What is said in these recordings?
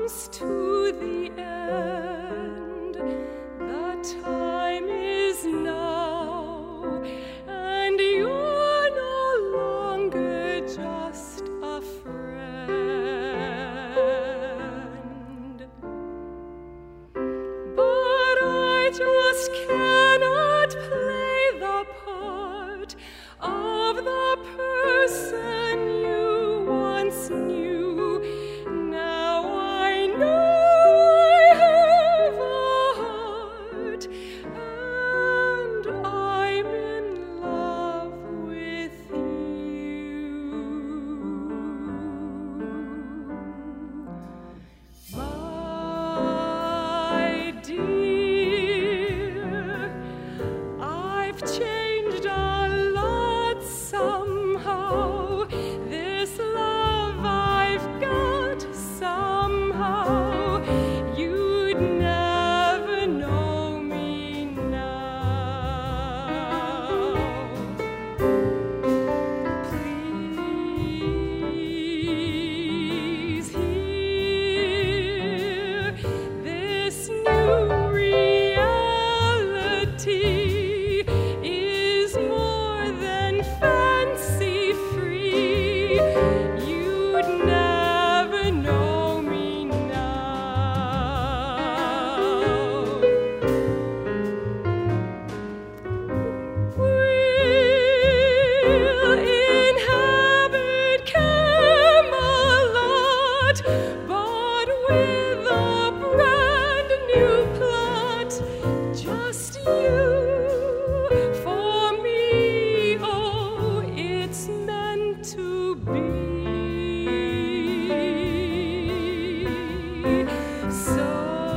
comes to the end. The time is now, and you're no longer just a friend. But I just cannot play the part of the person you once knew. Now I know I have a heart, and I'm in love with you. My dear, I've changed a lot somehow. This love I've got somehow. You'd never know me now. Please hear this new reality is more than fancy free. You'd never know me now. We'll inhabit Camelot, but with a brand new plot. Just you for me, oh, it's meant to be. So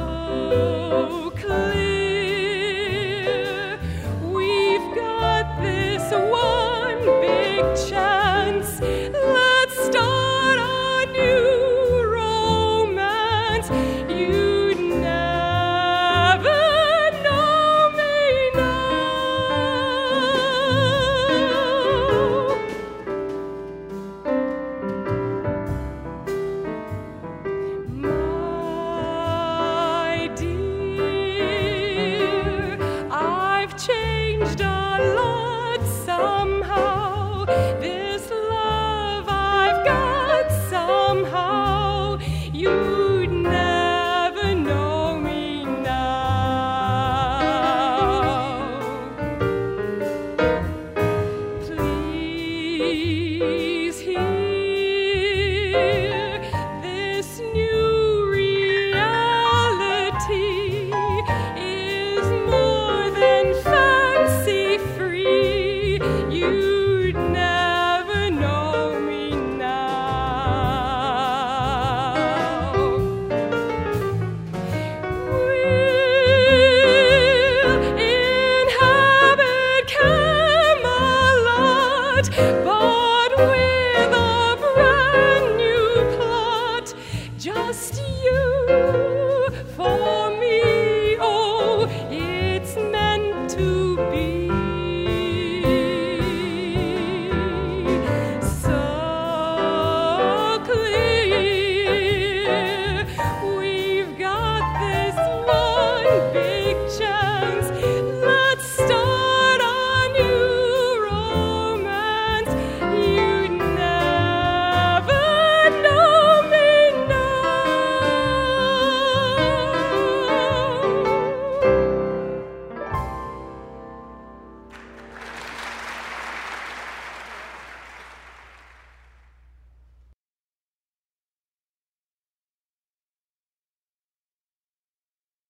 clear, we've got this one big chance. Let's start a new romance. You'd never know me now. My dear, I've changed a lot somehow. This love I've got somehow. You'd never know me now. Please hear this new reality is more than fancy free. You'd never know me now. We'll inhabit Camelot, but with a brand new plot. Just you